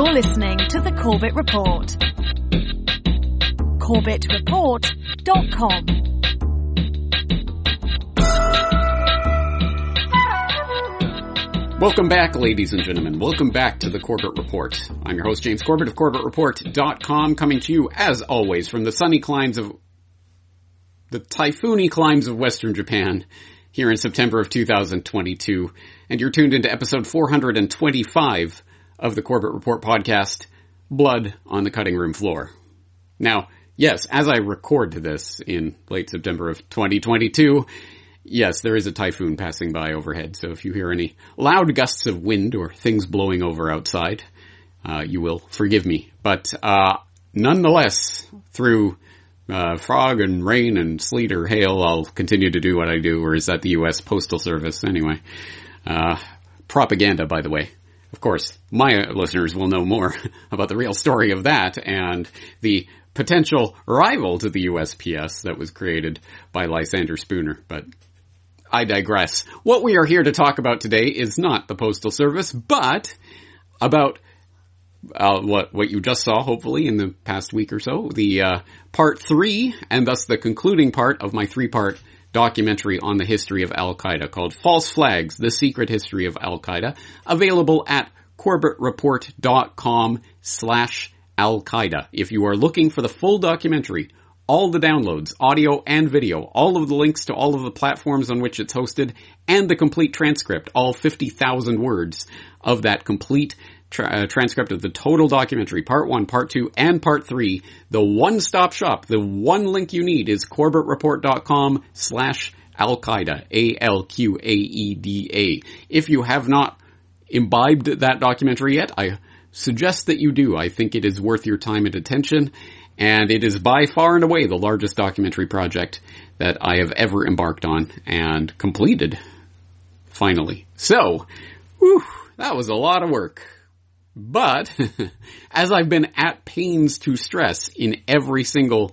You're listening to The Corbett Report. CorbettReport.com. Welcome back, ladies and gentlemen. Welcome back to The Corbett Report. I'm your host, James Corbett of CorbettReport.com, coming to you, as always, from the typhoony climes of Western Japan, here in September of 2022. And you're tuned into episode 425 of the Corbett Report podcast, Blood on the Cutting Room Floor. Now, yes, as I record this in late September of 2022, yes, there is a typhoon passing by overhead, so if you hear any loud gusts of wind or things blowing over outside, you will forgive me. But nonetheless, through fog and rain and sleet or hail, I'll continue to do what I do, or is that the U.S. Postal Service anyway? Propaganda, by the way. Of course, my listeners will know more about the real story of that and the potential rival to the USPS that was created by Lysander Spooner, but I digress. What we are here to talk about today is not the Postal Service, but about what you just saw, hopefully, in the past week or so, the part 3, and thus the concluding part of my 3-part documentary on the history of Al-Qaeda called False Flags, The Secret History of Al-Qaeda, available at CorbettReport.com/Al-Qaeda. If you are looking for the full documentary, all the downloads, audio and video, all of the links to all of the platforms on which it's hosted, and the complete transcript, all 50,000 words of that complete transcript of the total documentary, part 1, part 2, and part 3, the one-stop shop, the one link you need is CorbettReport.com/Al-Qaeda, ALQAEDA. If you have not imbibed that documentary yet, I suggest that you do. I think it is worth your time and attention, and it is by far and away the largest documentary project that I have ever embarked on and completed, finally. So, that was a lot of work. But, as I've been at pains to stress in every single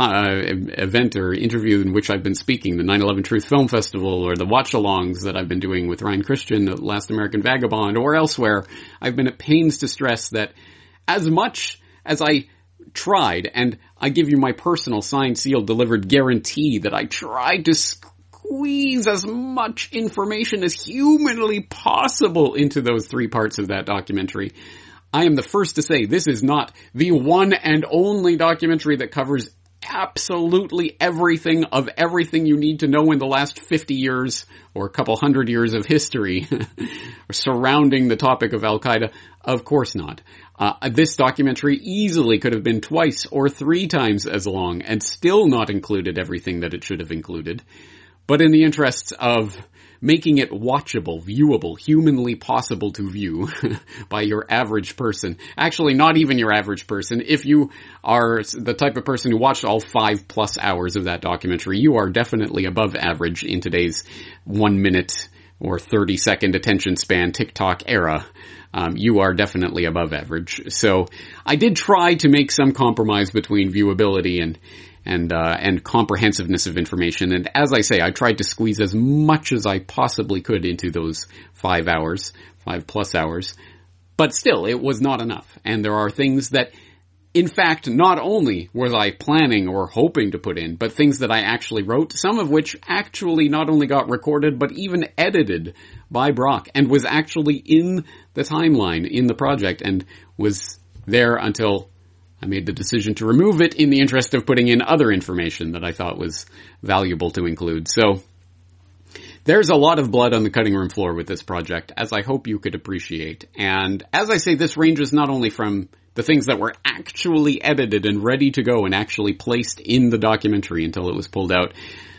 event or interview in which I've been speaking, the 9/11 Truth Film Festival or the watch-alongs that I've been doing with Ryan Christian, The Last American Vagabond, or elsewhere, I've been at pains to stress that as much as I tried, and I give you my personal signed, sealed, delivered guarantee that I tried to squeeze as much information as humanly possible into those 3 parts of that documentary, I am the first to say this is not the one and only documentary that covers absolutely everything of everything you need to know in the last 50 years or a couple hundred years of history surrounding the topic of Al-Qaeda. Of course not. This documentary easily could have been 2 or 3 times as long and still not included everything that it should have included. But in the interests of making it watchable, viewable, humanly possible to view by your average person, actually not even your average person, if you are the type of person who watched all 5+ hours of that documentary, you are definitely above average in today's 1 minute or 30-second attention span TikTok era. You are definitely above average. So I did try to make some compromise between viewability and comprehensiveness of information. And as I say, I tried to squeeze as much as I possibly could into those 5 hours, 5+ hours. But still, it was not enough. And there are things that, in fact, not only was I planning or hoping to put in, but things that I actually wrote, some of which actually not only got recorded, but even edited by Brock, and was actually in the timeline, in the project, and was there until I made the decision to remove it in the interest of putting in other information that I thought was valuable to include. So, there's a lot of blood on the cutting room floor with this project, as I hope you could appreciate. And as I say, this ranges not only from the things that were actually edited and ready to go and actually placed in the documentary until it was pulled out,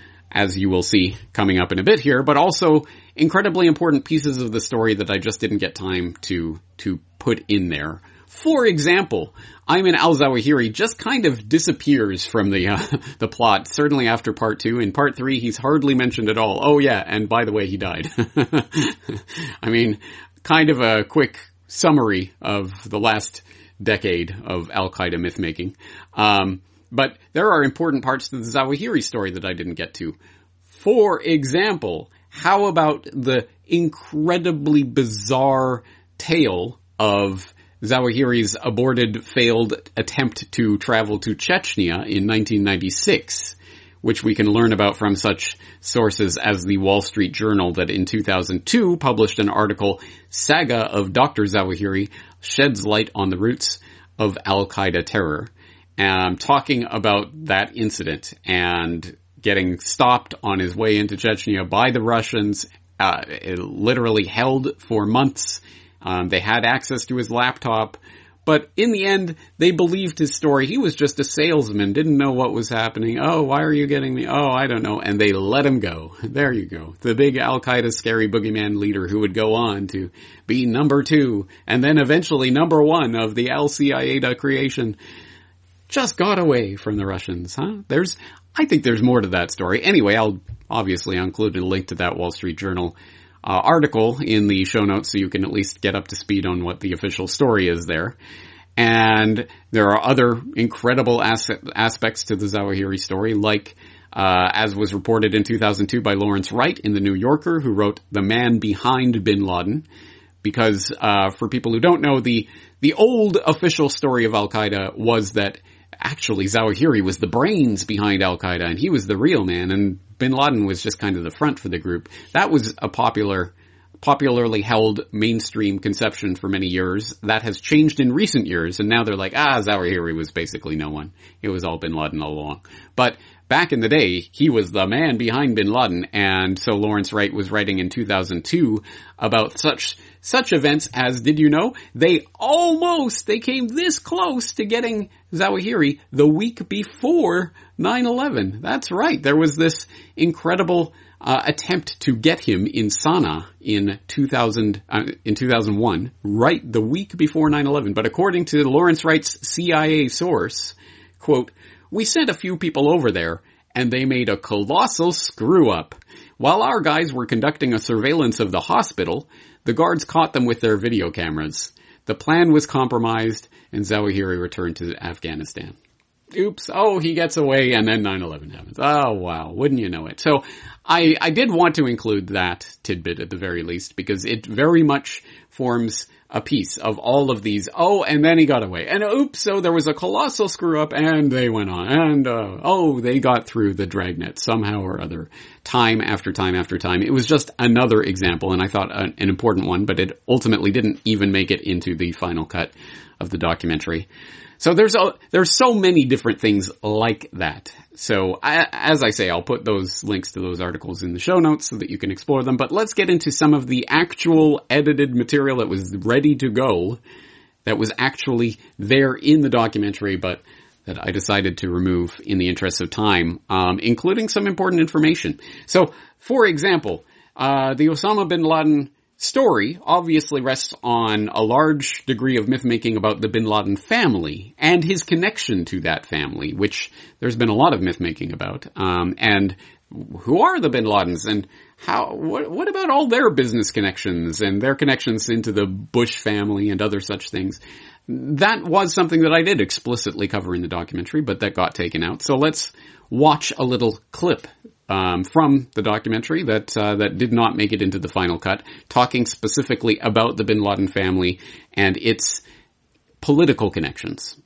as you will see coming up in a bit here, but also incredibly important pieces of the story that I just didn't get time to put in there. For example, Ayman al-Zawahiri just kind of disappears from the plot, certainly after part 2. In part 3, he's hardly mentioned at all. Oh yeah, and by the way, he died. I mean, kind of a quick summary of the last decade of Al-Qaeda myth-making. But there are important parts to the Zawahiri story that I didn't get to. For example, how about the incredibly bizarre tale of Zawahiri's aborted failed attempt to travel to Chechnya in 1996, which we can learn about from such sources as the Wall Street Journal that in 2002 published an article, Saga of Dr. Zawahiri Sheds Light on the Roots of Al-Qaeda Terror, talking about that incident and getting stopped on his way into Chechnya by the Russians, literally held for months. They had access to his laptop, but in the end, they believed his story. He was just a salesman, didn't know what was happening. Oh, why are you getting me? Oh, I don't know. And they let him go. There you go. The big Al-Qaeda scary boogeyman leader who would go on to be number 2 and then eventually number 1 of the Al-Qaeda creation just got away from the Russians, huh? I think there's more to that story. Anyway, I'll include a link to that Wall Street Journal article in the show notes so you can at least get up to speed on what the official story is there. And there are other incredible aspects to the Zawahiri story, like as was reported in 2002 by Lawrence Wright in The New Yorker, who wrote The Man Behind Bin Laden. Because for people who don't know, the old official story of Al-Qaeda was that actually Zawahiri was the brains behind Al-Qaeda and he was the real man, and Bin Laden was just kind of the front for the group. That was a popularly held mainstream conception for many years. That has changed in recent years, and now they're like, Zawahiri was basically no one. It was all Bin Laden all along. But back in the day, he was the man behind Bin Laden, and so Lawrence Wright was writing in 2002 about such events as, did you know, they came this close to getting Zawahiri the week before 9/11. That's right. There was this incredible attempt to get him in Sana'a in 2001, right the week before 9/11. But according to Lawrence Wright's CIA source, quote, "We sent a few people over there and they made a colossal screw up. While our guys were conducting a surveillance of the hospital, the guards caught them with their video cameras. The plan was compromised and Zawahiri returned to Afghanistan." Oops. Oh, he gets away and then 9/11 happens. Oh, wow. Wouldn't you know it? So I did want to include that tidbit at the very least because it very much forms a piece of all of these. Oh, and then he got away. And oops, so there was a colossal screw up and they went on. And they got through the dragnet somehow or other, time after time after time. It was just another example, and I thought an important one, but it ultimately didn't even make it into the final cut of the documentary. So there's so many different things like that. So as I say, I'll put those links to those articles in the show notes so that you can explore them. But let's get into some of the actual edited material that was ready to go, that was actually there in the documentary, but that I decided to remove in the interest of time, including some important information. So, for example, the Osama bin Laden story obviously rests on a large degree of myth-making about the bin Laden family and his connection to that family, which there's been a lot of myth-making about. And who are the bin Ladens and what about all their business connections and their connections into the Bush family and other such things? That was something that I did explicitly cover in the documentary, but that got taken out. So let's watch a little clip from the documentary that did not make it into the final cut, talking specifically about the bin Laden family and its political connections.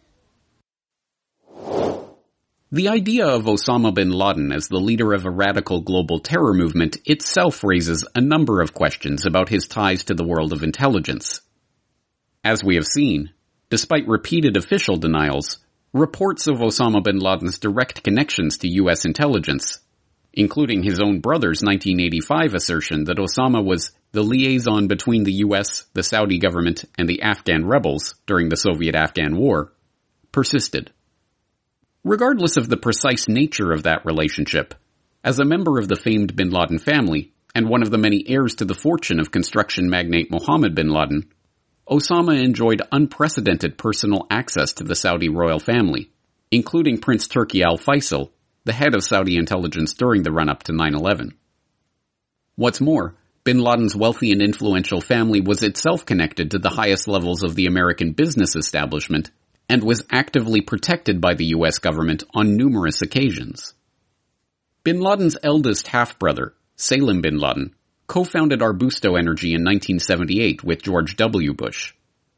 The idea of Osama bin Laden as the leader of a radical global terror movement itself raises a number of questions about his ties to the world of intelligence. As we have seen, despite repeated official denials, reports of Osama bin Laden's direct connections to U.S. intelligence, including his own brother's 1985 assertion that Osama was the liaison between the U.S., the Saudi government, and the Afghan rebels during the Soviet-Afghan War, persisted. Regardless of the precise nature of that relationship, as a member of the famed bin Laden family, and one of the many heirs to the fortune of construction magnate Mohammed bin Laden, Osama enjoyed unprecedented personal access to the Saudi royal family, including Prince Turki Al Faisal, the head of Saudi intelligence during the run-up to 9/11. What's more, bin Laden's wealthy and influential family was itself connected to the highest levels of the American business establishment and was actively protected by the U.S. government on numerous occasions. Bin Laden's eldest half-brother, Salim bin Laden, co-founded Arbusto Energy in 1978 with George W. Bush.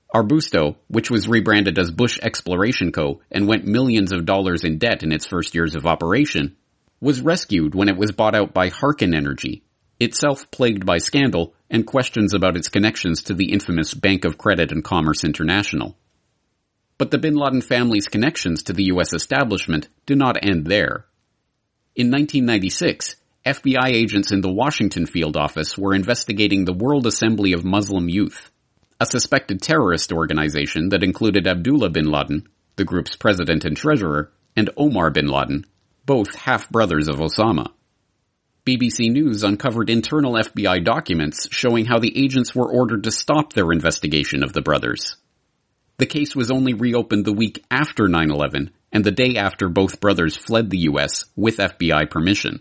Arbusto, which was rebranded as Bush Exploration Co. and went millions of dollars in debt in its first years of operation, was rescued when it was bought out by Harken Energy, itself plagued by scandal and questions about its connections to the infamous Bank of Credit and Commerce International. But the bin Laden family's connections to the U.S. establishment do not end there. In 1996, FBI agents in the Washington field office were investigating the World Assembly of Muslim Youth, a suspected terrorist organization that included Abdullah bin Laden, the group's president and treasurer, and Omar bin Laden, both half-brothers of Osama. BBC News uncovered internal FBI documents showing how the agents were ordered to stop their investigation of the brothers. The case was only reopened the week after 9/11 and the day after both brothers fled the U.S. with FBI permission.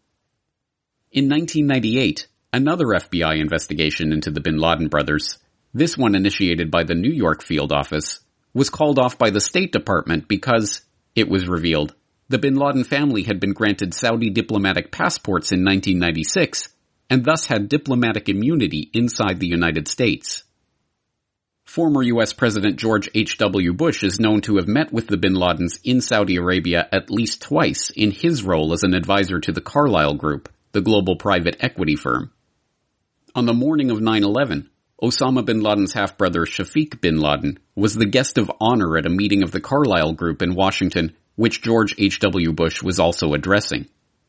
In 1998, another FBI investigation into the bin Laden brothers, this one initiated by the New York field office, was called off by the State Department because, it was revealed, the bin Laden family had been granted Saudi diplomatic passports in 1996 and thus had diplomatic immunity inside the United States. Former U.S. President George H.W. Bush is known to have met with the bin Ladens in Saudi Arabia at least twice in his role as an advisor to the Carlyle Group, the global private equity firm. On the morning of 9/11, Osama bin Laden's half-brother Shafiq bin Laden was the guest of honor at a meeting of the Carlyle Group in Washington, which George H.W. Bush was also addressing.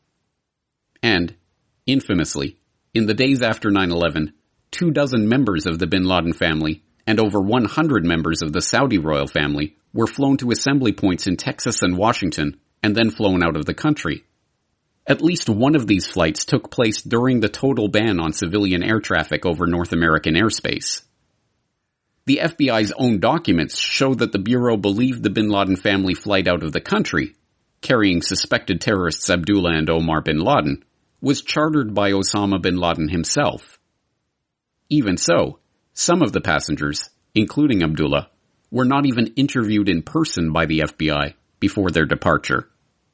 And, infamously, in the days after 9/11, 24 members of the bin Laden family and over 100 members of the Saudi royal family were flown to assembly points in Texas and Washington and then flown out of the country. At least one of these flights took place during the total ban on civilian air traffic over North American airspace. The FBI's own documents show that the Bureau believed the bin Laden family flight out of the country, carrying suspected terrorists Abdullah and Omar bin Laden, was chartered by Osama bin Laden himself. Even so, some of the passengers, including Abdullah, were not even interviewed in person by the FBI before their departure.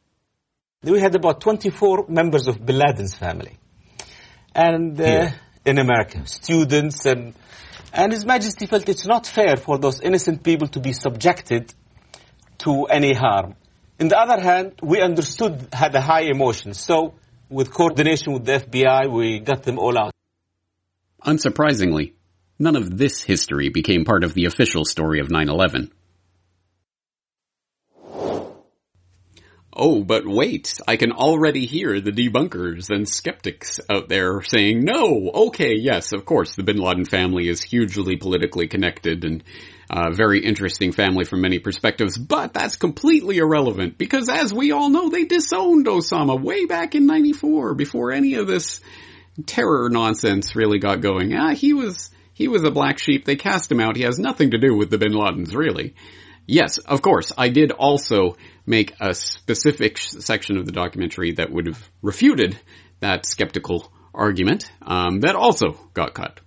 We had about 24 members of bin Laden's family. And in America, students and His Majesty felt it's not fair for those innocent people to be subjected to any harm. On the other hand, we had a high emotion. So, with coordination with the FBI, we got them all out. Unsurprisingly, none of this history became part of the official story of 9/11. Oh, but wait, I can already hear the debunkers and skeptics out there saying, no, okay, yes, of course, the bin Laden family is hugely politically connected and a very interesting family from many perspectives, but that's completely irrelevant because as we all know, they disowned Osama way back in 94 before any of this terror nonsense really got going. He was a black sheep. They cast him out. He has nothing to do with the bin Ladens, really. Yes, of course, I did also make a specific section of the documentary that would have refuted that skeptical argument, that also got cut.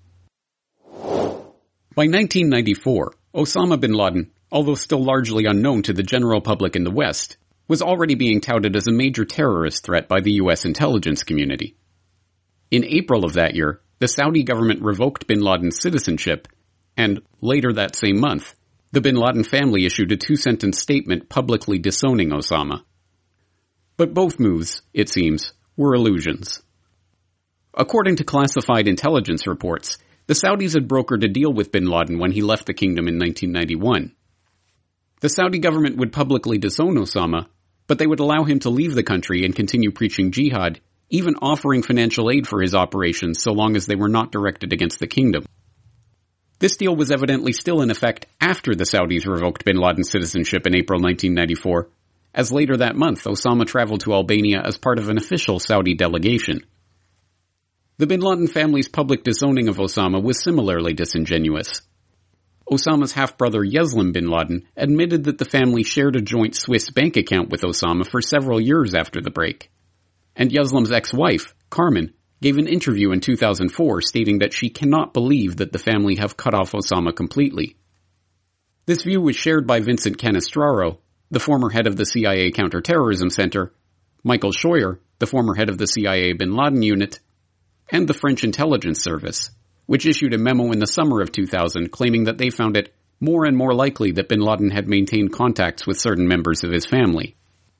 By 1994, Osama bin Laden, although still largely unknown to the general public in the West, was already being touted as a major terrorist threat by the U.S. intelligence community. In April of that year, the Saudi government revoked bin Laden's citizenship, and later that same month, the bin Laden family issued a 2-sentence statement publicly disowning Osama. But both moves, it seems, were illusions. According to classified intelligence reports, the Saudis had brokered a deal with bin Laden when he left the kingdom in 1991. The Saudi government would publicly disown Osama, but they would allow him to leave the country and continue preaching jihad, even offering financial aid for his operations so long as they were not directed against the kingdom. This deal was evidently still in effect after the Saudis revoked bin Laden's citizenship in April 1994, as later that month Osama traveled to Albania as part of an official Saudi delegation. The bin Laden family's public disowning of Osama was similarly disingenuous. Osama's half-brother Yeslam bin Laden admitted that the family shared a joint Swiss bank account with Osama for several years after the break. And Yeslam's ex-wife, Carmen, gave an interview in 2004 stating that she cannot believe that the family have cut off Osama completely. This view was shared by Vincent Canestraro, the former head of the CIA Counterterrorism Center, Michael Scheuer, the former head of the CIA Bin Laden Unit, and the French Intelligence Service, which issued a memo in the summer of 2000 claiming that they found it more and more likely that bin Laden had maintained contacts with certain members of his family.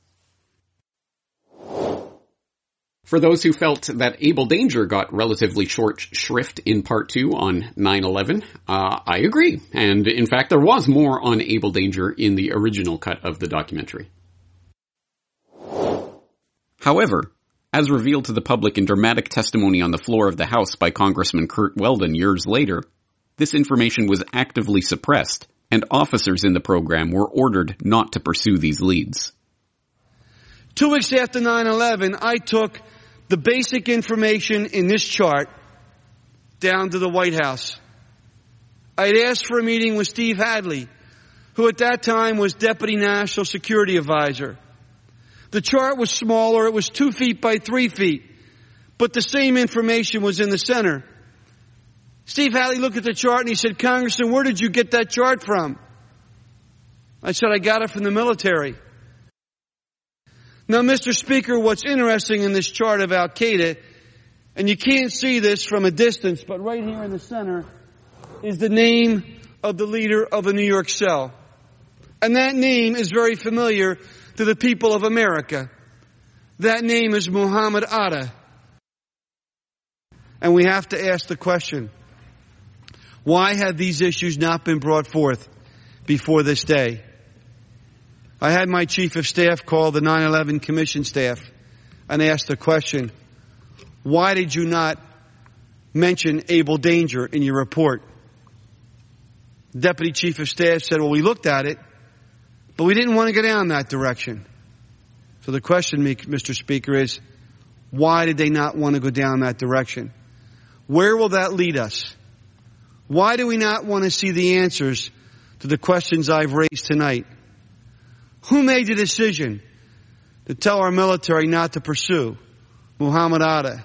For those who felt that Able Danger got relatively short shrift in Part 2 on 9/11, I agree. And in fact, there was more on Able Danger in the original cut of the documentary. However, as revealed to the public in dramatic testimony on the floor of the House by Congressman Curt Weldon years later, this information was actively suppressed, and officers in the program were ordered not to pursue these leads. 2 weeks after 9/11, I took the basic information in this chart down to the White House. I'd asked for a meeting with Steve Hadley, who at that time was Deputy National Security Advisor. The chart was smaller, it was 2 feet by 3 feet, but the same information was in the center. Steve Hadley looked at the chart and he said, "Congressman, where did you get that chart from?" I said, "I got it from the military." Now, Mr. Speaker, what's interesting in this chart of Al-Qaeda, and you can't see this from a distance, but right here in the center is the name of the leader of the New York cell. And that name is very familiar to the people of America. That name is Muhammad Atta. And we have to ask the question, why have these issues not been brought forth before this day? I had my chief of staff call the 9/11 commission staff and ask the question, why did you not mention Able Danger in your report? The deputy chief of staff said, well, we looked at it, but we didn't want to go down that direction. So the question, Mr. Speaker, is why did they not want to go down that direction? Where will that lead us? Why do we not want to see the answers to the questions I've raised tonight? Who made the decision to tell our military not to pursue Muhammad Atta?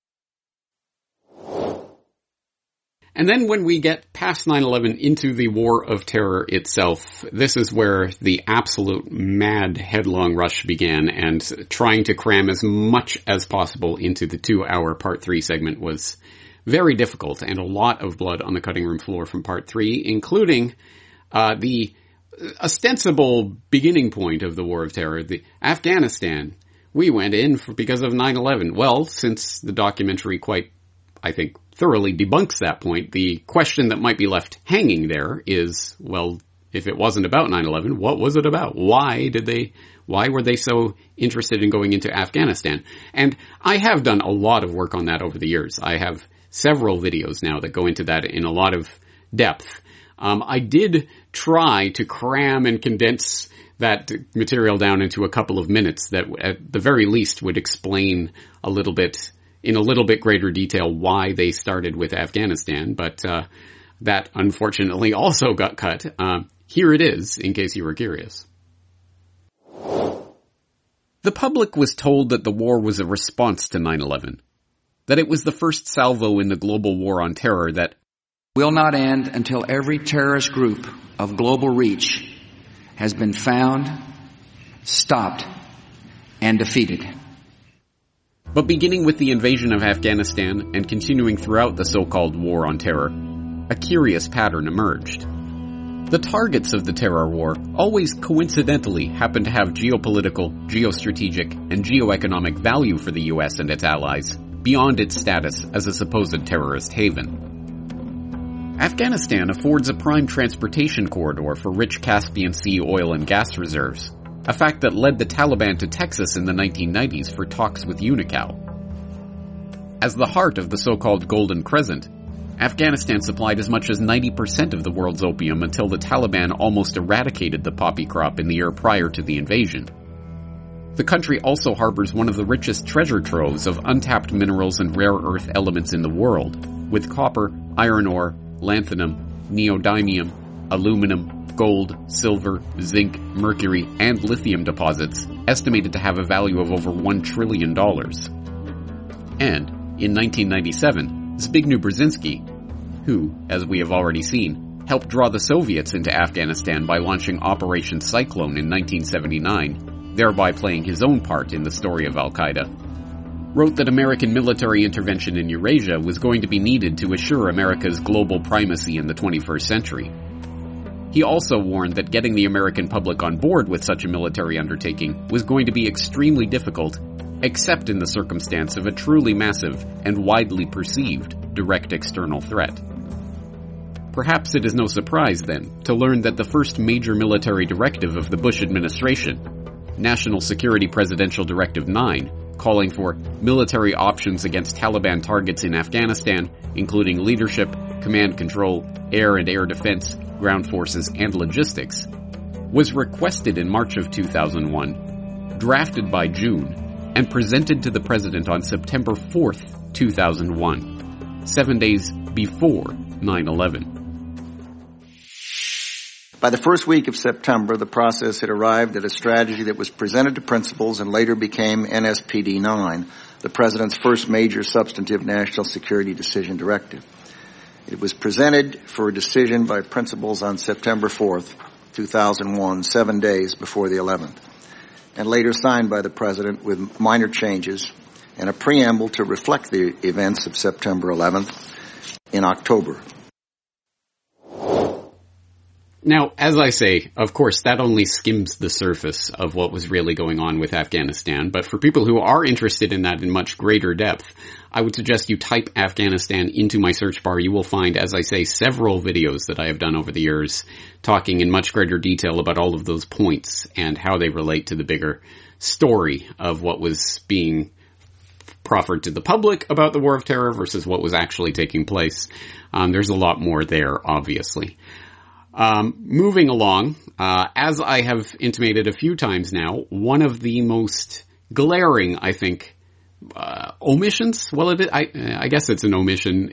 And then when we get past 9/11 into the War of Terror itself, this is where the absolute mad headlong rush began, and trying to cram as much as possible into the 2-hour Part 3 segment was very difficult, and a lot of blood on the cutting room floor from Part 3, including the ostensible beginning point of the War of Terror, the Afghanistan. We went in because of 9/11. Well, since the documentary quite, I think, thoroughly debunks that point, the question that might be left hanging there is, well, if it wasn't about 9/11, what was it about? Why were they so interested in going into Afghanistan? And I have done a lot of work on that over the years. I have several videos now that go into that in a lot of depth. I did try to cram and condense that material down into a couple of minutes that at the very least would explain a little bit, in a little bit greater detail, why they started with Afghanistan, but that unfortunately also got cut. Here it is, in case you were curious. The public was told that the war was a response to 9/11, that it was the first salvo in the global war on terror that will not end until every terrorist group of global reach has been found, stopped, and defeated. But beginning with the invasion of Afghanistan and continuing throughout the so-called war on terror, a curious pattern emerged. The targets of the terror war always coincidentally happened to have geopolitical, geostrategic, and geoeconomic value for the US and its allies, beyond its status as a supposed terrorist haven. Afghanistan affords a prime transportation corridor for rich Caspian Sea oil and gas reserves, a fact that led the Taliban to Texas in the 1990s for talks with Unocal. As the heart of the so-called Golden Crescent, Afghanistan supplied as much as 90% of the world's opium until the Taliban almost eradicated the poppy crop in the year prior to the invasion. The country also harbors one of the richest treasure troves of untapped minerals and rare earth elements in the world, with copper, iron ore, lanthanum, neodymium, aluminum, gold, silver, zinc, mercury, and lithium deposits estimated to have a value of over $1 trillion. And, in 1997, Zbigniew Brzezinski, who, as we have already seen, helped draw the Soviets into Afghanistan by launching Operation Cyclone in 1979, thereby playing his own part in the story of Al-Qaeda, wrote that American military intervention in Eurasia was going to be needed to assure America's global primacy in the 21st century. He also warned that getting the American public on board with such a military undertaking was going to be extremely difficult, except in the circumstance of a truly massive and widely perceived direct external threat. Perhaps it is no surprise, then, to learn that the first major military directive of the Bush administration, National Security Presidential Directive 9, calling for military options against Taliban targets in Afghanistan, including leadership, command control, air and air defense, ground forces, and logistics, was requested in March of 2001, drafted by June, and presented to the President on September 4th, 2001, 7 days before 9/11. By the first week of September, the process had arrived at a strategy that was presented to principals and later became NSPD 9, the President's first major substantive national security decision directive. It was presented for a decision by principals on September 4th, 2001, 7 days before the 11th, and later signed by the President with minor changes and a preamble to reflect the events of September 11th in October. Now, as I say, of course, that only skims the surface of what was really going on with Afghanistan, but for people who are interested in that in much greater depth, I would suggest you type Afghanistan into my search bar. You will find, as I say, several videos that I have done over the years talking in much greater detail about all of those points and how they relate to the bigger story of what was being proffered to the public about the War of Terror versus what was actually taking place. There's a lot more there, obviously. Moving along, as I have intimated a few times now, one of the most glaring, I think, omissions. Well, I guess it's an omission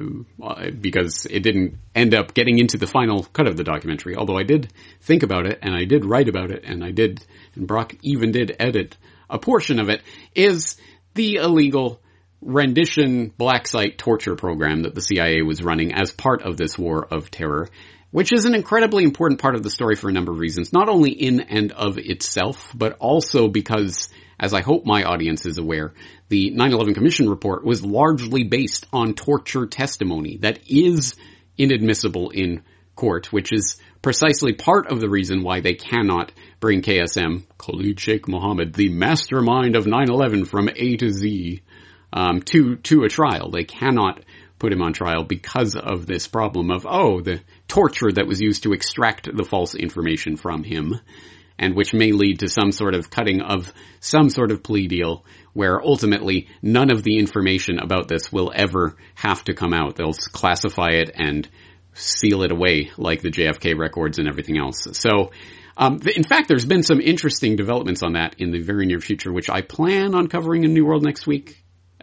because it didn't end up getting into the final cut of the documentary. Although I did think about it, and I did write about it, and Brock even did edit a portion of it. Is the illegal rendition black site torture program that the CIA was running as part of this War of Terror, which is an incredibly important part of the story for a number of reasons, not only in and of itself, but also because, as I hope my audience is aware, the 9/11 Commission report was largely based on torture testimony that is inadmissible in court, which is precisely part of the reason why they cannot bring KSM, Khalid Sheikh Mohammed, the mastermind of 9/11 from A to Z, to a trial. They cannot put him on trial because of this problem of, the torture that was used to extract the false information from him, and which may lead to some sort of cutting of some sort of plea deal where ultimately none of the information about this will ever have to come out. They'll classify it and seal it away like the JFK records and everything else. So, in fact, there's been some interesting developments on that in the very near future, which I plan on covering in New World Next Week.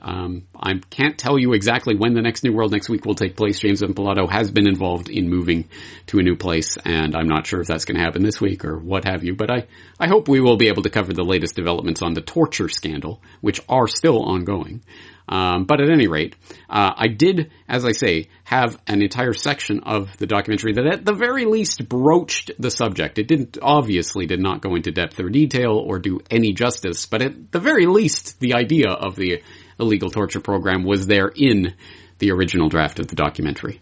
I can't tell you exactly when the next New World Next Week will take place. James M. Pilato has been involved in moving to a new place, and I'm not sure if that's going to happen this week or what have you, but I hope we will be able to cover the latest developments on the torture scandal, which are still ongoing. But at any rate, I did, as I say, have an entire section of the documentary that at the very least broached the subject. It did not go into depth or detail or do any justice, but at the very least, the idea of the illegal torture program was there in the original draft of the documentary.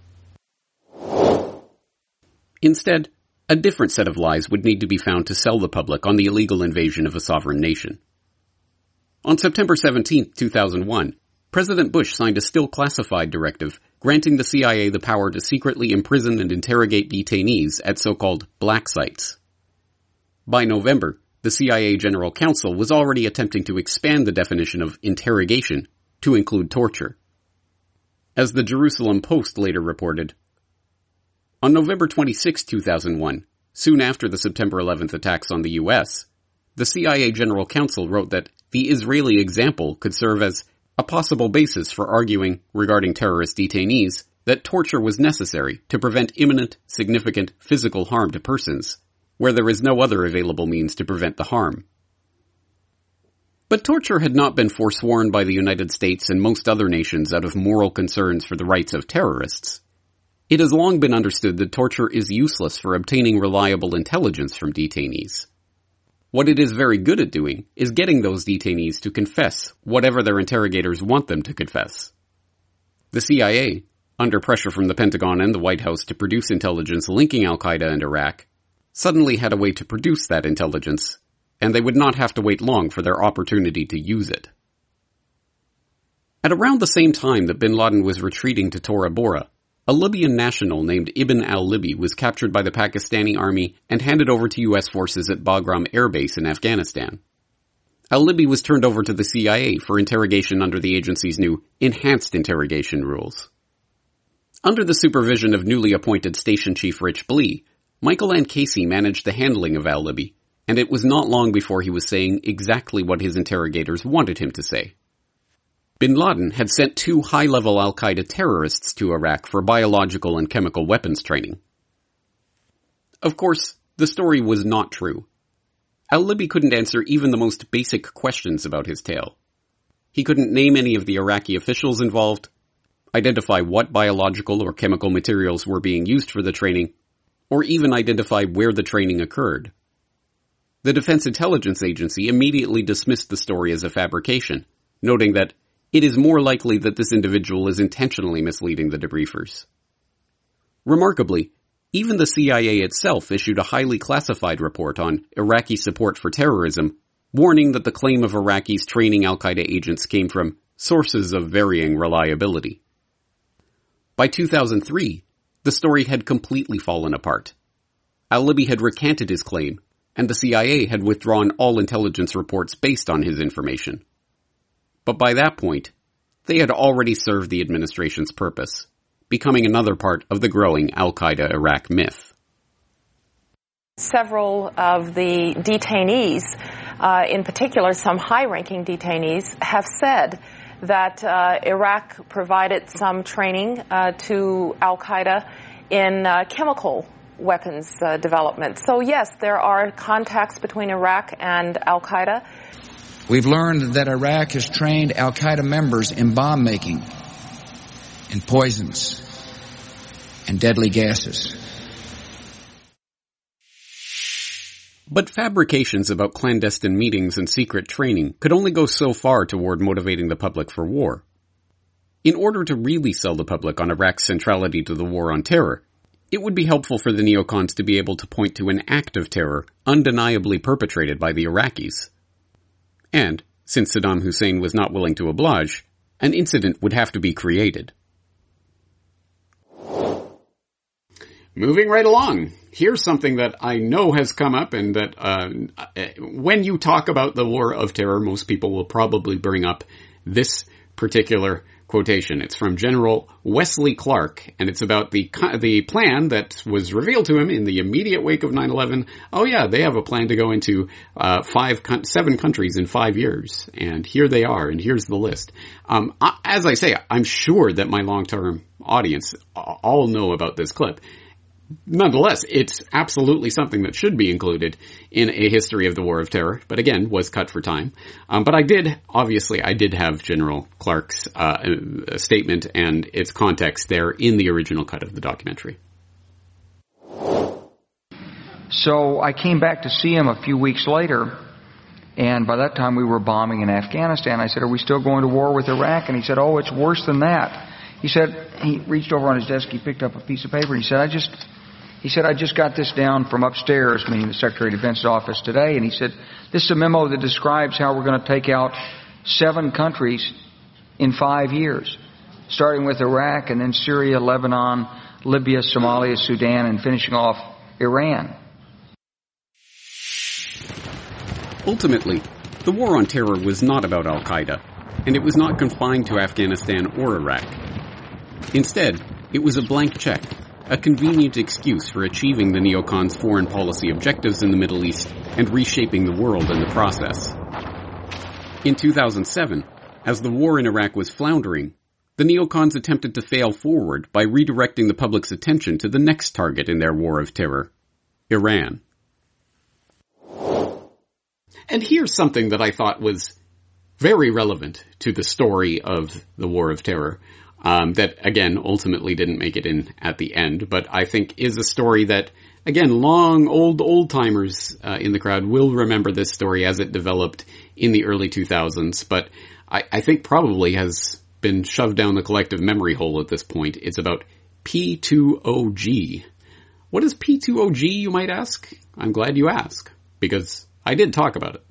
Instead, a different set of lies would need to be found to sell the public on the illegal invasion of a sovereign nation. On September 17, 2001, President Bush signed a still classified directive granting the CIA the power to secretly imprison and interrogate detainees at so-called black sites. By November, the CIA General Counsel was already attempting to expand the definition of interrogation to include torture. As the Jerusalem Post later reported, on November 26, 2001, soon after the September 11th attacks on the U.S., the CIA General Counsel wrote that the Israeli example could serve as a possible basis for arguing regarding terrorist detainees that torture was necessary to prevent imminent, significant physical harm to persons, where there is no other available means to prevent the harm. But torture had not been forsworn by the United States and most other nations out of moral concerns for the rights of terrorists. It has long been understood that torture is useless for obtaining reliable intelligence from detainees. What it is very good at doing is getting those detainees to confess whatever their interrogators want them to confess. The CIA, under pressure from the Pentagon and the White House to produce intelligence linking al-Qaeda and Iraq, suddenly had a way to produce that intelligence, and they would not have to wait long for their opportunity to use it. At around the same time that bin Laden was retreating to Tora Bora, a Libyan national named Ibn al-Libi was captured by the Pakistani army and handed over to U.S. forces at Bagram Air Base in Afghanistan. Al-Libi was turned over to the CIA for interrogation under the agency's new enhanced interrogation rules. Under the supervision of newly appointed Station Chief Rich Blee, Michael Ann Casey managed the handling of al-Libi, and it was not long before he was saying exactly what his interrogators wanted him to say. Bin Laden had sent 2 high-level al-Qaeda terrorists to Iraq for biological and chemical weapons training. Of course, the story was not true. Al-Libi couldn't answer even the most basic questions about his tale. He couldn't name any of the Iraqi officials involved, identify what biological or chemical materials were being used for the training, or even identify where the training occurred. The Defense Intelligence Agency immediately dismissed the story as a fabrication, noting that it is more likely that this individual is intentionally misleading the debriefers. Remarkably, even the CIA itself issued a highly classified report on Iraqi support for terrorism, warning that the claim of Iraqis training al-Qaeda agents came from sources of varying reliability. By 2003, the story had completely fallen apart. Al-Libi had recanted his claim, and the CIA had withdrawn all intelligence reports based on his information. But by that point, they had already served the administration's purpose, becoming another part of the growing al-Qaeda Iraq myth. Several of the detainees, in particular some high-ranking detainees, have said that Iraq provided some training to al-Qaeda in chemical weapons development. So yes, there are contacts between Iraq and al-Qaeda. We've learned that Iraq has trained al-Qaeda members in bomb making, in poisons, and deadly gases. But fabrications about clandestine meetings and secret training could only go so far toward motivating the public for war. In order to really sell the public on Iraq's centrality to the war on terror, it would be helpful for the neocons to be able to point to an act of terror undeniably perpetrated by the Iraqis. And, since Saddam Hussein was not willing to oblige, an incident would have to be created. Moving right along, here's something that I know has come up and that when you talk about the war of terror, most people will probably bring up this particular quotation. It's from General Wesley Clark, and it's about the plan that was revealed to him in the immediate wake of 9/11. Oh yeah, they have a plan to go into 7 countries in 5 years, and here they are, and here's the list. As I say, I'm sure that my long-term audience all know about this clip. Nonetheless, it's absolutely something that should be included in a history of the War of Terror, but again, was cut for time. But I did have General Clark's statement and its context there in the original cut of the documentary. So I came back to see him a few weeks later, and by that time we were bombing in Afghanistan. I said, "Are we still going to war with Iraq?" And he said, "Oh, it's worse than that." He said, he reached over on his desk, he picked up a piece of paper, and he said, I just got this down from upstairs, meaning the Secretary of Defense's office today, and he said, this is a memo that describes how we're going to take out 7 countries in 5 years, starting with Iraq and then Syria, Lebanon, Libya, Somalia, Sudan, and finishing off Iran. Ultimately, the war on terror was not about al-Qaeda, and it was not confined to Afghanistan or Iraq. Instead, it was a blank check, a convenient excuse for achieving the neocons' foreign policy objectives in the Middle East and reshaping the world in the process. In 2007, as the war in Iraq was floundering, the neocons attempted to fail forward by redirecting the public's attention to the next target in their war of terror, Iran. And here's something that I thought was very relevant to the story of the War of Terror. that, again, ultimately didn't make it in at the end, but I think is a story that, again, old-timers in the crowd will remember this story as it developed in the early 2000s, but I think probably has been shoved down the collective memory hole at this point. It's about P2OG. What is P2OG, you might ask? I'm glad you ask, because I did talk about it.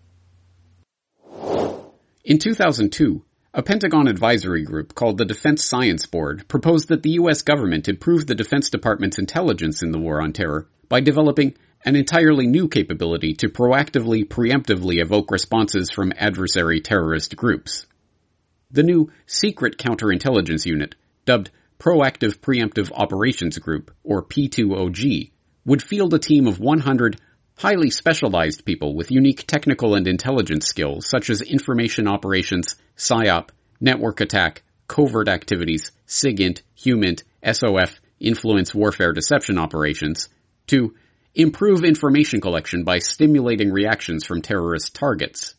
In 2002, a Pentagon advisory group called the Defense Science Board proposed that the U.S. government improve the Defense Department's intelligence in the war on terror by developing an entirely new capability to preemptively evoke responses from adversary terrorist groups. The new Secret Counterintelligence Unit, dubbed Proactive Preemptive Operations Group, or P2OG, would field a team of 100 highly specialized people with unique technical and intelligence skills such as information operations, PSYOP, network attack, covert activities, SIGINT, HUMINT, SOF, influence warfare deception operations, to improve information collection by stimulating reactions from terrorist targets.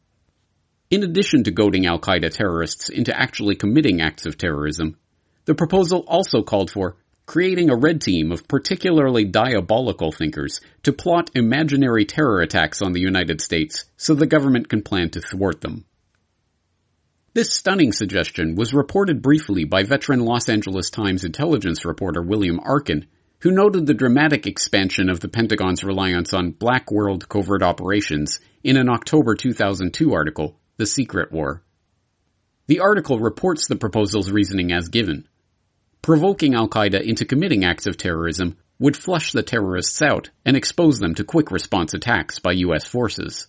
In addition to goading al-Qaeda terrorists into actually committing acts of terrorism, the proposal also called for creating a red team of particularly diabolical thinkers to plot imaginary terror attacks on the United States so the government can plan to thwart them. This stunning suggestion was reported briefly by veteran Los Angeles Times intelligence reporter William Arkin, who noted the dramatic expansion of the Pentagon's reliance on Black World covert operations in an October 2002 article, The Secret War. The article reports the proposal's reasoning as given. Provoking al-Qaeda into committing acts of terrorism would flush the terrorists out and expose them to quick response attacks by U.S. forces.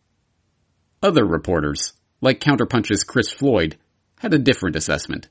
Other reporters, like Counterpunch's Chris Floyd, had a different assessment.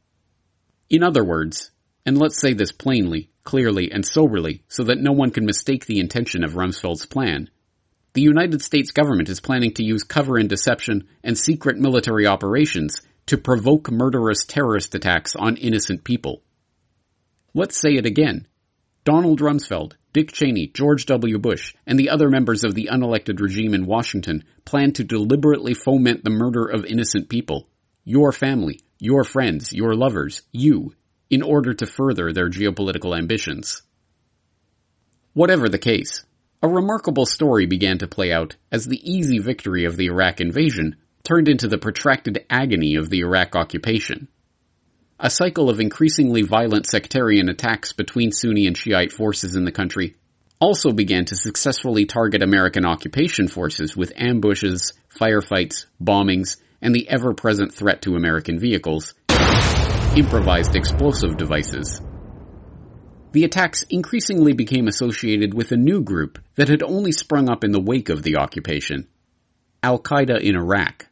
In other words, and let's say this plainly, clearly, and soberly so that no one can mistake the intention of Rumsfeld's plan, the United States government is planning to use cover and deception and secret military operations to provoke murderous terrorist attacks on innocent people. Let's say it again. Donald Rumsfeld, Dick Cheney, George W. Bush, and the other members of the unelected regime in Washington plan to deliberately foment the murder of innocent people, your family, your friends, your lovers, you, in order to further their geopolitical ambitions. Whatever the case, a remarkable story began to play out as the easy victory of the Iraq invasion turned into the protracted agony of the Iraq occupation. A cycle of increasingly violent sectarian attacks between Sunni and Shiite forces in the country also began to successfully target American occupation forces with ambushes, firefights, bombings, and the ever-present threat to American vehicles, improvised explosive devices. The attacks increasingly became associated with a new group that had only sprung up in the wake of the occupation, al-Qaeda in Iraq.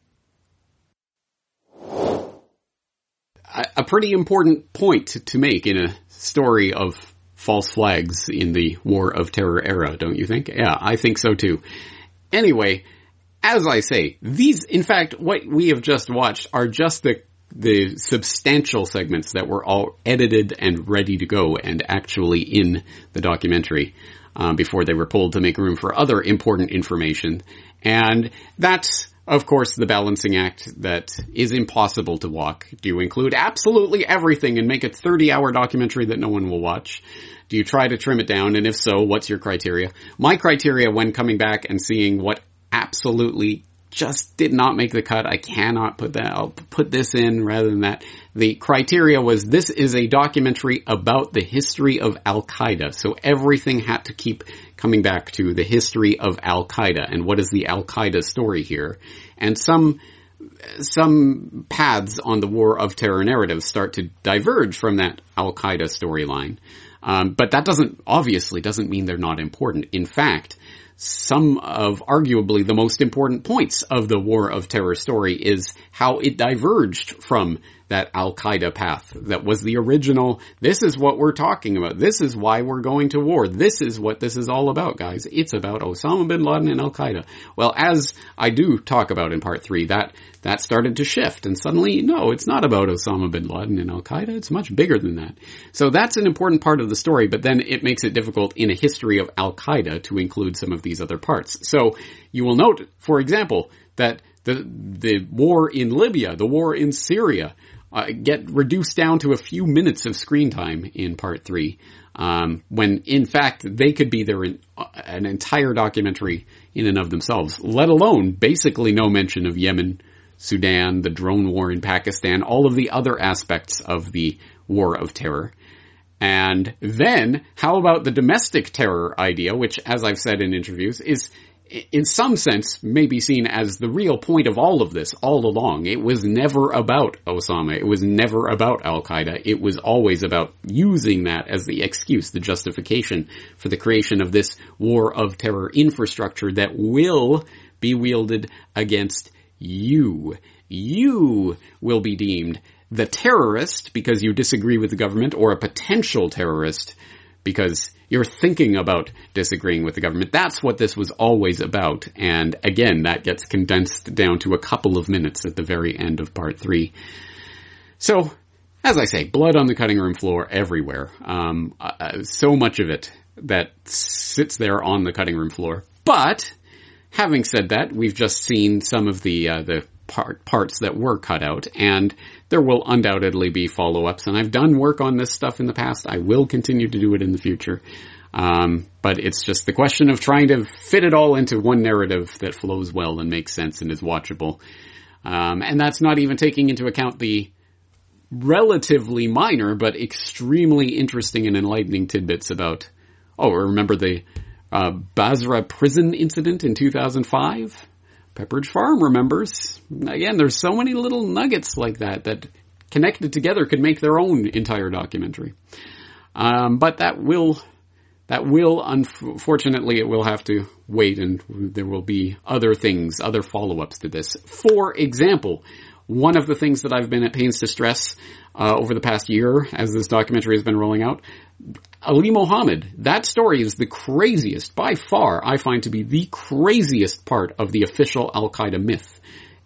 A pretty important point to make in a story of false flags in the War of Terror era, don't you think? Yeah, I think so too. Anyway, as I say, these, in fact, what we have just watched are just the substantial segments that were all edited and ready to go and actually in the documentary before they were pulled to make room for other important information. And that's, of course, the balancing act that is impossible to walk. Do you include absolutely everything and make a 30-hour documentary that no one will watch? Do you try to trim it down? And if so, what's your criteria? My criteria when coming back and seeing what absolutely just did not make the cut, I cannot put that, I'll put this in rather than that. The criteria was this is a documentary about the history of al-Qaeda. So everything had to keep coming back to the history of al-Qaeda and what is the al-Qaeda story here. And some paths on the War of Terror narrative start to diverge from that al-Qaeda storyline. But that obviously doesn't mean they're not important. In fact, some of arguably the most important points of the War of Terror story is how it diverged from that al-Qaeda path that was the original, this is what we're talking about, this is why we're going to war, this is what this is all about, guys. It's about Osama bin Laden and al-Qaeda. Well, as I do talk about in part 3, that started to shift, and suddenly, no, it's not about Osama bin Laden and al-Qaeda, it's much bigger than that. So that's an important part of the story, but then it makes it difficult in a history of al-Qaeda to include some of these other parts. So you will note, for example, that the war in Libya, the war in Syria, get reduced down to a few minutes of screen time in part 3, when in fact they could be an entire documentary in and of themselves, let alone basically no mention of Yemen, Sudan, the drone war in Pakistan, all of the other aspects of the war of terror. And then, how about the domestic terror idea, which, as I've said in interviews, is in some sense may be seen as the real point of all of this all along. It was never about Osama. It was never about Al-Qaeda. It was always about using that as the excuse, the justification for the creation of this war of terror infrastructure that will be wielded against you. You will be deemed the terrorist because you disagree with the government, or a potential terrorist because you're thinking about disagreeing with the government. That's what this was always about. And again, that gets condensed down to a couple of minutes at the very end of part 3. So, as I say, blood on the cutting room floor everywhere. So much of it that sits there on the cutting room floor. But, having said that, we've just seen some of the parts that were cut out, and there will undoubtedly be follow-ups, and I've done work on this stuff in the past. I will continue to do it in the future. But it's just the question of trying to fit it all into one narrative that flows well and makes sense and is watchable. And that's not even taking into account the relatively minor but extremely interesting and enlightening tidbits about, remember the Basra prison incident in 2005? Pepperidge Farm remembers. Again, there's so many little nuggets like that connected together could make their own entire documentary. But that will, unfortunately, it will have to wait, and there will be other things, other follow-ups to this. For example, one of the things that I've been at pains to stress over the past year as this documentary has been rolling out, Ali Mohammed, that story is the craziest, by far, I find to be the craziest part of the official Al-Qaeda myth.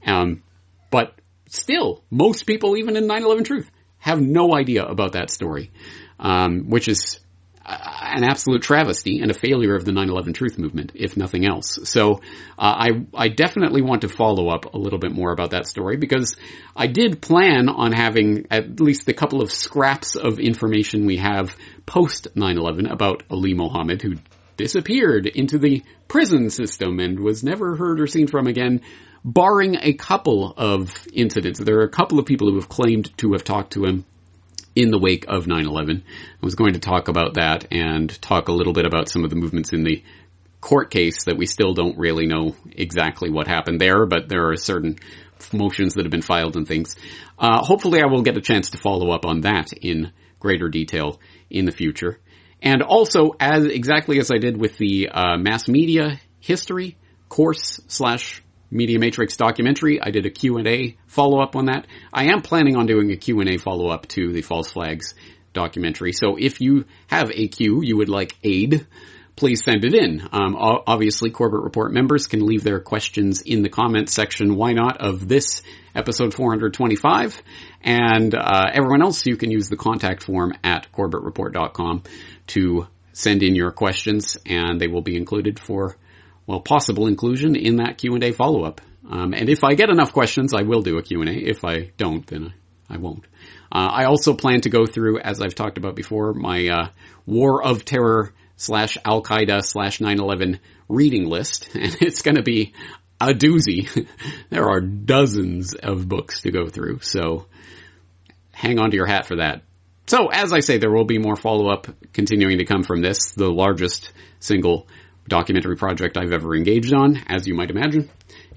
But still, most people, even in 9/11 Truth, have no idea about that story, which is an absolute travesty and a failure of the 9/11 Truth movement, if nothing else. So I definitely want to follow up a little bit more about that story, because I did plan on having at least a couple of scraps of information we have post 9/11 about Ali Mohammed, who disappeared into the prison system and was never heard or seen from again, barring a couple of incidents. There are a couple of people who have claimed to have talked to him in the wake of 9/11. I was going to talk about that and talk a little bit about some of the movements in the court case that we still don't really know exactly what happened there, but there are certain motions that have been filed and things. Hopefully I will get a chance to follow up on that in greater detail in the future. And also, exactly as I did with the mass media history course / Media Matrix documentary, I did a Q&A follow-up on that. I am planning on doing a Q&A follow-up to the False Flags documentary. So if you have a Q you would like aid, please send it in. Obviously, Corbett Report members can leave their questions in the comments section, why not, of this episode 425. And everyone else, you can use the contact form at corbettreport.com to send in your questions, and they will be included for possible inclusion in that Q&A follow-up. And if I get enough questions, I will do a Q&A. If I don't, then I won't. I also plan to go through, as I've talked about before, my War of Terror / Al-Qaeda / 9/11 reading list. And it's going to be a doozy. There are dozens of books to go through. So hang on to your hat for that. So, as I say, there will be more follow-up continuing to come from this, the largest single documentary project I've ever engaged in, as you might imagine.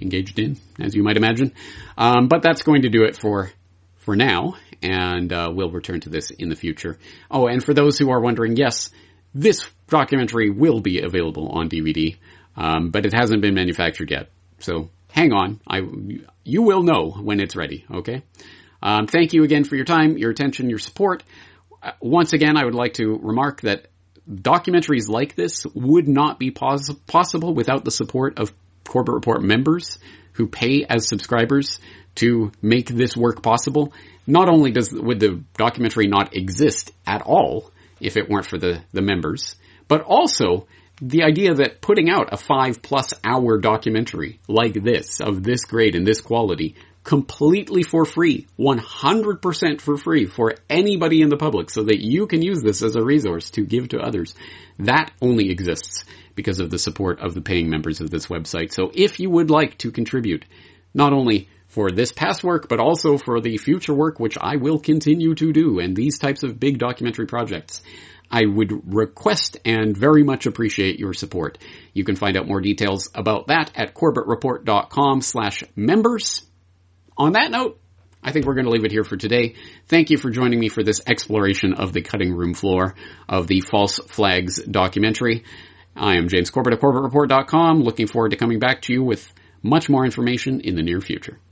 But that's going to do it for now, and we'll return to this in the future. Oh, and for those who are wondering, yes, this documentary will be available on DVD, but it hasn't been manufactured yet. So hang on. You will know when it's ready, okay? Thank you again for your time, your attention, your support. Once again, I would like to remark that documentaries like this would not be possible without the support of Corbett Report members who pay as subscribers to make this work possible. Not only would the documentary not exist at all if it weren't for the members, but also the idea that putting out a 5+ hour documentary like this, of this grade and this quality, completely for free, 100% for free for anybody in the public so that you can use this as a resource to give to others. That only exists because of the support of the paying members of this website. So if you would like to contribute, not only for this past work, but also for the future work, which I will continue to do, and these types of big documentary projects, I would request and very much appreciate your support. You can find out more details about that at corbettreport.com/members. On that note, I think we're going to leave it here for today. Thank you for joining me for this exploration of the cutting room floor of the False Flags documentary. I am James Corbett of corbettreport.com, looking forward to coming back to you with much more information in the near future.